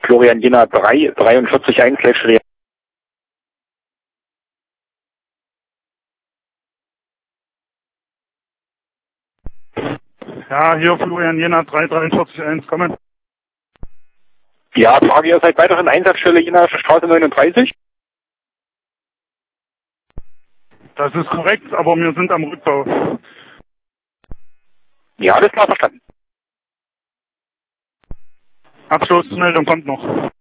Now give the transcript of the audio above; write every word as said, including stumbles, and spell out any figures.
Florian Jena drei, dreiundvierzig eins, Leitstelle. Ja, hier Florian Jena drei, dreiundvierzig eins, kommen. Ja, Frage, ihr seid weiterhin Einsatzstelle Jena Straße neununddreißig? Das ist korrekt, aber wir sind am Rückbau. Ja, alles klar, verstanden. Abschlussmeldung kommt noch.